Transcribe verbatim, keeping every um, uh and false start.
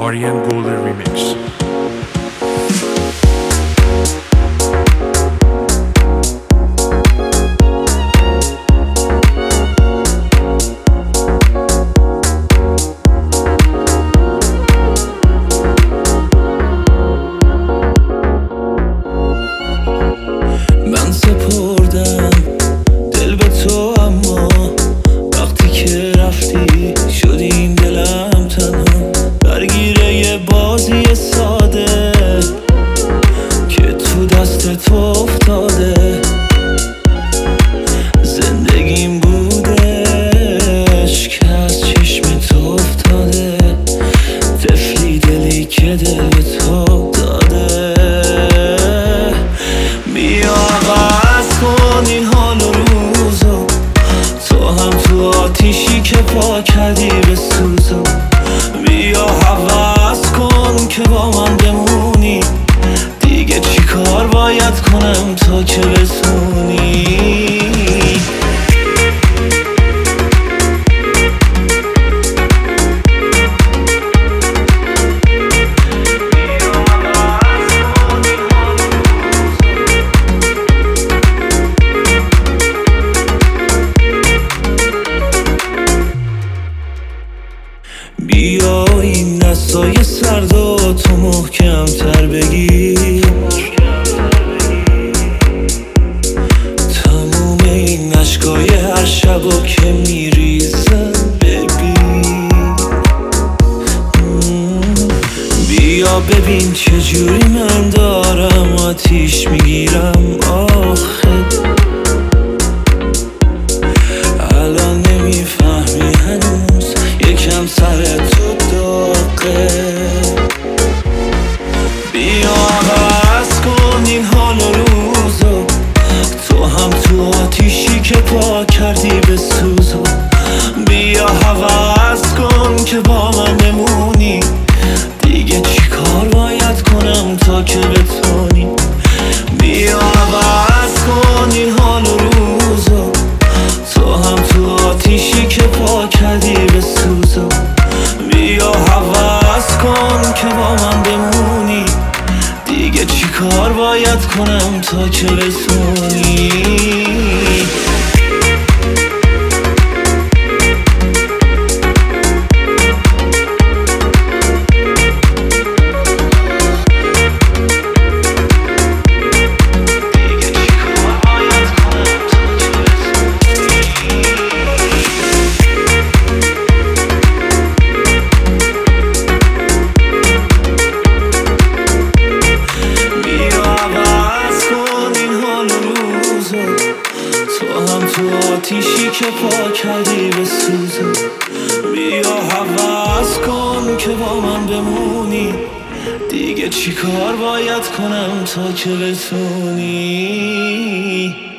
Ariane Golder Remix. من سپردم دل به تو، اما وقتی که رفتی شدی این دلم تنها، درگیره یه بازی ساده که تو دست تو افتاده. زندگیم بودش که از چشم تو افتاده، طفلی دلی که دل به تو داده. بیا عوض کن این حال و روزو، تو هم تو آتیشی که پا کردی به سوزو. بیا عوض کن که با من بمونی، دیگه چی کار باید کنم تا که بتونی. بیا این دستای سردو تو محکم تر بگیر، تموم این عشقای هر شبا که میریزن ببین. بیا ببین چجوری من دارم آتیش میگیرم آخه، الان نمیفهمی هنوز یکم سر تو داغه. بیا عوض کن این حال و روزو، تو هم تو آتیشی که پا کردی به سوزو. بیا عوض کن که با من بمونی، دیگه چی کار باید کنم تا که بتونی. بیا عوض کن این حال و روزو، تو هم تو آتیشی که پا کردی به سوزو. بیا عوض کن که با من بمونی، دیگه چی کار باید کنم تا که بتونی. تو آتیشی که پا کردی به سوزو. بیا عوض کن که با من بمونی، دیگه چی کار باید کنم تا که بتونی.